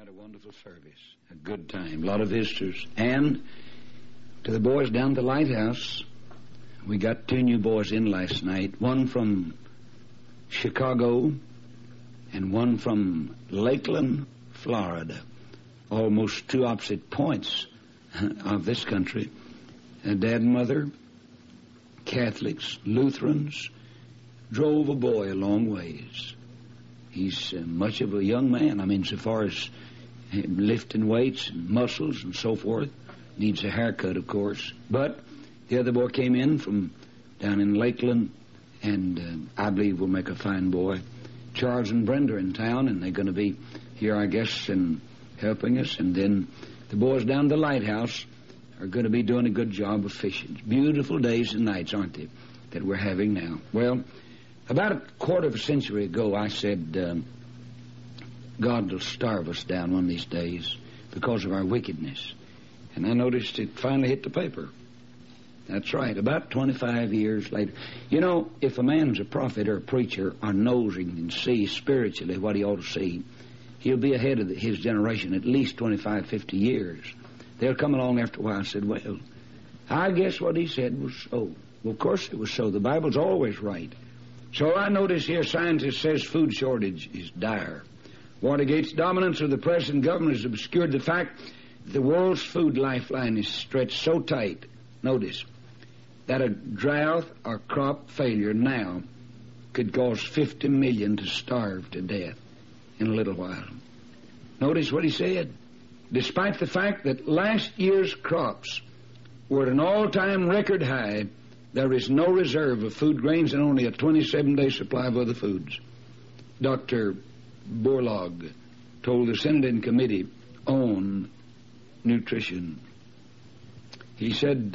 Quite a wonderful service. A good time. A lot of visitors. And to the boys down at the lighthouse, we got 2 new boys in last night. One from Chicago and one from Lakeland, Florida. Almost 2 opposite points of this country. Dad and mother, Catholics, Lutherans, drove a boy a long ways. He's much of a young man. I mean, so far as lifting weights and muscles and so forth. Needs a haircut, of course. But the other boy came in from down in Lakeland, and I believe will make a fine boy. Charles and Brenda are in town, and they're going to be here, I guess, and helping us. And then the boys down the lighthouse are going to be doing a good job of fishing. Beautiful days and nights, aren't they, that we're having now? Well, about a quarter of a century ago, I said, God will starve us down one of these days because of our wickedness. And I noticed it finally hit the paper. That's right, about 25 years later. You know, if a man's a prophet or a preacher or knows and can see spiritually what he ought to see, he'll be ahead of his generation at least 25, 50 years. They'll come along after a while and said, well, I guess what he said was so. Well, of course it was so. The Bible's always right. So I notice here scientists says food shortage is dire. Watergate's dominance of the present government has obscured the fact that the world's food lifeline is stretched so tight, notice, that a drought or crop failure now could cause 50 million to starve to death in a little while. Notice what he said. Despite the fact that last year's crops were at an all-time record high, there is no reserve of food grains and only a 27-day supply of other foods. Dr. Borlaug told the Senate and Committee on Nutrition. He said,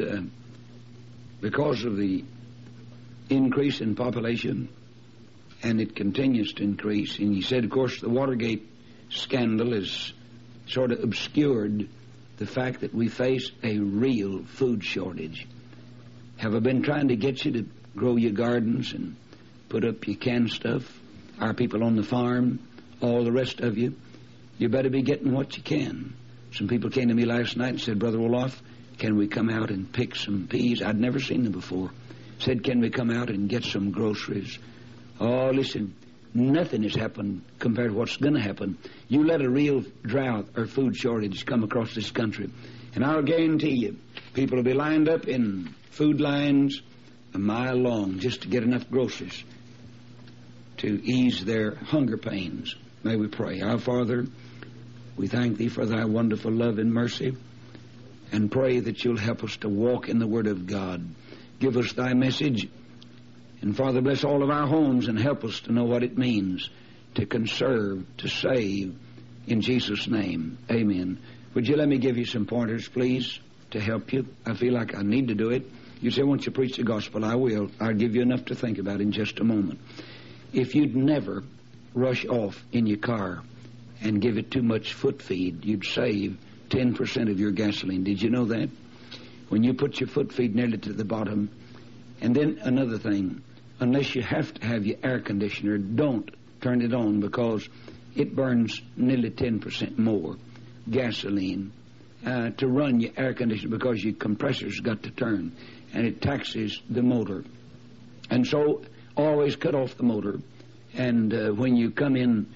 because of the increase in population, and it continues to increase, and he said, of course, the Watergate scandal has sort of obscured the fact that we face a real food shortage. Have I been trying to get you to grow your gardens and put up your canned stuff? Our people on the farm, all the rest of you, you better be getting what you can. Some people came to me last night and said, Brother Olaf, can we come out and pick some peas? I'd never seen them before. Said, can we come out and get some groceries? Oh, listen, nothing has happened compared to what's going to happen. You let a real drought or food shortage come across this country, and I'll guarantee you, people will be lined up in food lines a mile long just to get enough groceries to ease their hunger pains. May we pray. Our Father, we thank Thee for Thy wonderful love and mercy, and pray that You'll help us to walk in the Word of God. Give us Thy message, and Father, bless all of our homes and help us to know what it means to conserve, to save, in Jesus' name. Amen. Would you let me give you some pointers, please, to help you? I feel like I need to do it. You say, won't you preach the gospel? I will. I'll give you enough to think about in just a moment. If you'd never rush off in your car and give it too much foot feed, you'd save 10% of your gasoline. Did you know that? When you put your foot feed nearly to the bottom. And then another thing, unless you have to have your air conditioner, don't turn it on, because it burns nearly 10% more gasoline to run your air conditioner, because your compressor's got to turn, and it taxes the motor. And so always cut off the motor, and when you come in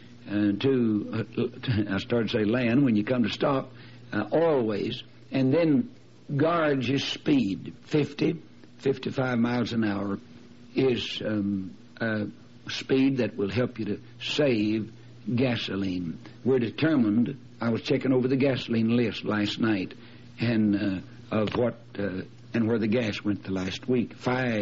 I started to say land, when you come to stop, always, and then guard your speed. 50, 55 miles an hour is a speed that will help you to save gasoline. We're determined. I was checking over the gasoline list last night, and of what and where the gas went the last week.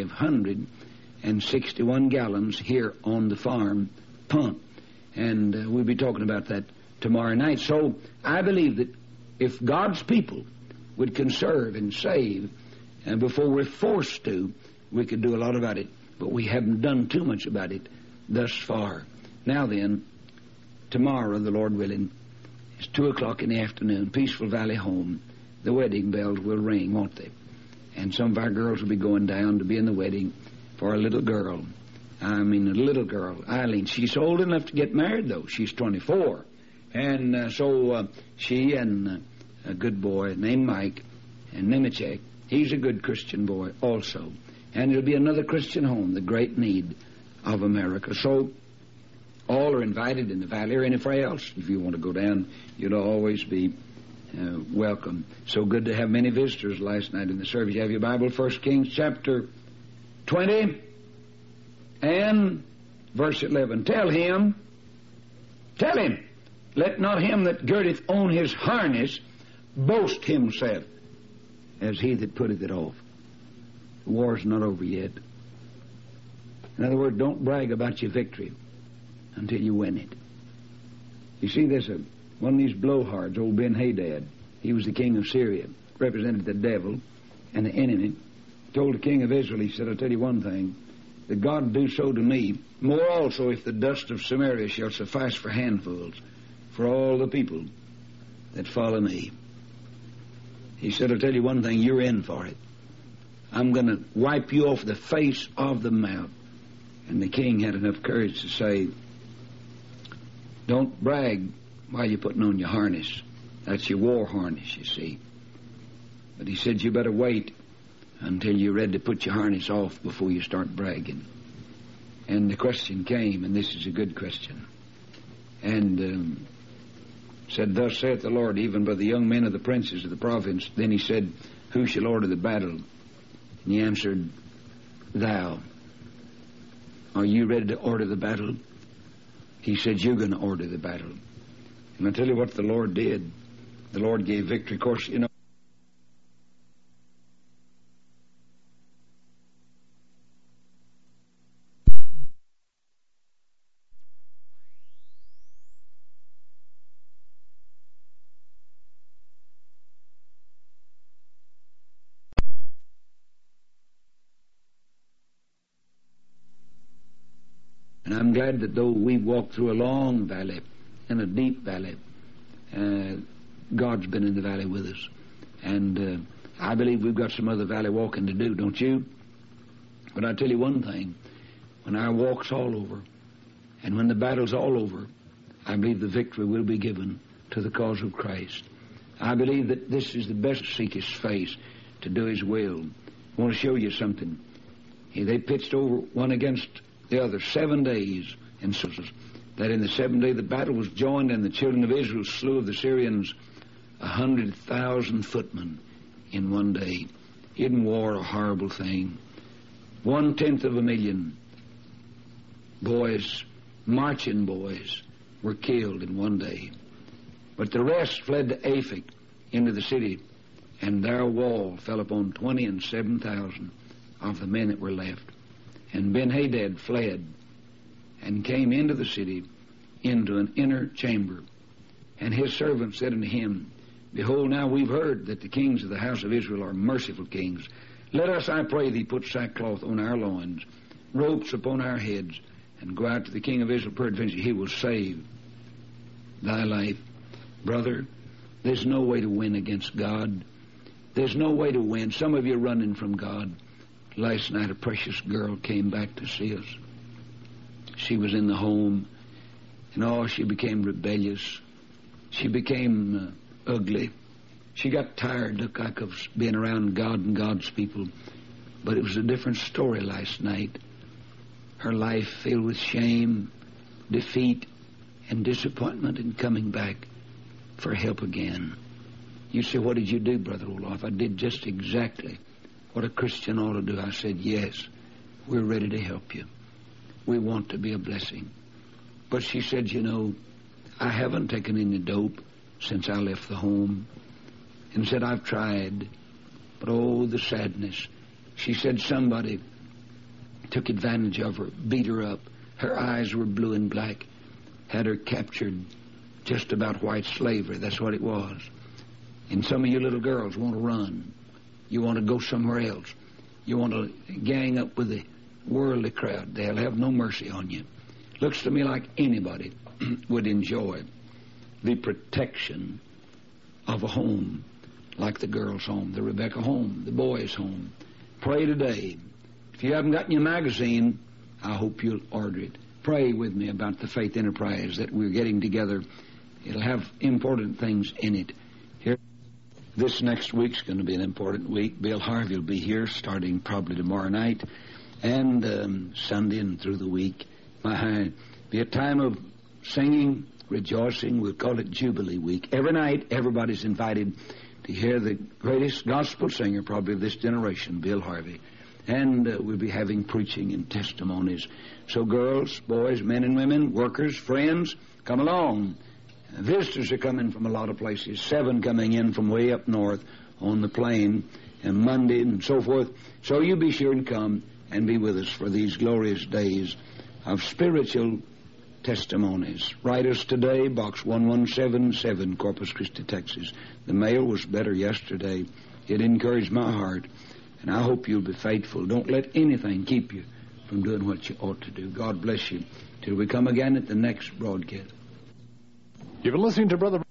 561 gallons here on the farm pump, and we'll be talking about that tomorrow night. So I believe that if God's people would conserve and save, and before we're forced to, we could do a lot about it. But we haven't done too much about it thus far. Now then, tomorrow, the Lord willing, it's 2 o'clock in the afternoon, Peaceful Valley home. The wedding bells will ring, won't they? And some of our girls will be going down to be in the wedding for a little girl. I mean, a little girl, Eileen. She's old enough to get married, though. She's 24. And so she and a good boy named Mike and Nemechek, he's a good Christian boy also. And it'll be another Christian home, the great need of America. So all are invited in the valley or anywhere else. If you want to go down, you'll always be welcome. So good to have many visitors last night in the service. You have your Bible, 1 Kings chapter 20 and verse 11. Tell him, let not him that girdeth on his harness boast himself as he that putteth it off. The war's not over yet. In other words, don't brag about your victory until you win it. You see, there's one of these blowhards, old Ben-Hadad. He was the king of Syria, represented the devil and the enemy. Told the king of Israel, he said, I'll tell you one thing, that God do so to me, more also if the dust of Samaria shall suffice for handfuls, for all the people that follow me. He said, I'll tell you one thing, you're in for it. I'm going to wipe you off the face of the mount. And the king had enough courage to say, don't brag while you're putting on your harness. That's your war harness, you see. But he said, you better wait until you're ready to put your harness off before you start bragging. And the question came, and this is a good question. And said, thus saith the Lord, even by the young men of the princes of the province. Then he said, who shall order the battle? And he answered, thou. Are you ready to order the battle? He said, you're going to order the battle. And I tell you what the Lord did. The Lord gave victory. Of course, you know, and I'm glad that though we've walked through a long valley and a deep valley, God's been in the valley with us. And I believe we've got some other valley walking to do, don't you? But I tell you one thing, when our walk's all over, and when the battle's all over, I believe the victory will be given to the cause of Christ. I believe that this is the best to seek His face, to do His will. I want to show you something. They pitched over one against the other 7 days, and so that in the 7th day the battle was joined, and the children of Israel slew of the Syrians 100,000 footmen in 1 day. Isn't war a horrible thing? 1/10 of a million boys, marching boys, were killed in 1 day. But the rest fled to Aphek into the city, and their wall fell upon 27,000 of the men that were left. And Ben-Hadad fled and came into the city, into an inner chamber. And his servants said unto him, behold, now we've heard that the kings of the house of Israel are merciful kings. Let us, I pray thee, put sackcloth on our loins, ropes upon our heads, and go out to the king of Israel, peradventure he will save thy life. Brother, there's no way to win against God. There's no way to win. Some of you are running from God. Last night a precious girl came back to see us. She was in the home, and she became rebellious. She became ugly. She got tired, looked like, of being around God and God's people. But it was a different story last night. Her life filled with shame, defeat, and disappointment in coming back for help again. You say, what did you do, Brother Olaf? I did just exactly what a Christian ought to do. I said, yes, we're ready to help you. We want to be a blessing. But she said, you know, I haven't taken any dope since I left the home. And said, I've tried, but oh, the sadness. She said somebody took advantage of her, beat her up. Her eyes were blue and black, had her captured, just about white slavery. That's what it was. And some of you little girls want to run. You want to go somewhere else. You want to gang up with the worldly crowd. They'll have no mercy on you. Looks to me like anybody would enjoy the protection of a home like the girl's home, the Rebecca home, the boy's home. Pray today. If you haven't gotten your magazine, I hope you'll order it. Pray with me about the Faith Enterprise that we're getting together It'll have important things in it. Here, this next week's going to be an important week. Bill Harvey will be here starting probably tomorrow night and Sunday and through the week. Be a time of singing, rejoicing. We'll call it Jubilee Week. Every night, everybody's invited to hear the greatest gospel singer probably of this generation, Bill Harvey. And we'll be having preaching and testimonies. So girls, boys, men and women, workers, friends, come along. Visitors are coming from a lot of places. 7 coming in from way up north on the plain, and Monday and so forth. So you be sure and come and be with us for these glorious days of spiritual testimonies. Write us today, Box 1177, Corpus Christi, Texas. The mail was better yesterday. It encouraged my heart, and I hope you'll be faithful. Don't let anything keep you from doing what you ought to do. God bless you till we come again at the next broadcast. You've been listening to Brother...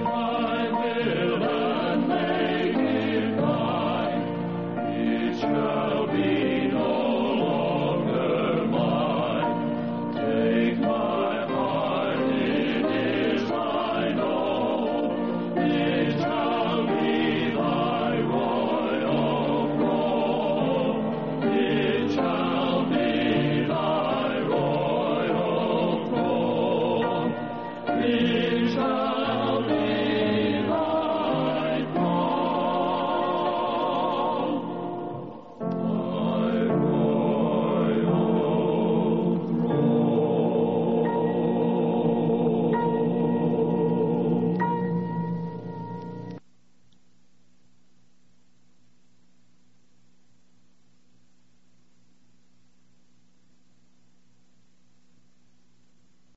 Sure.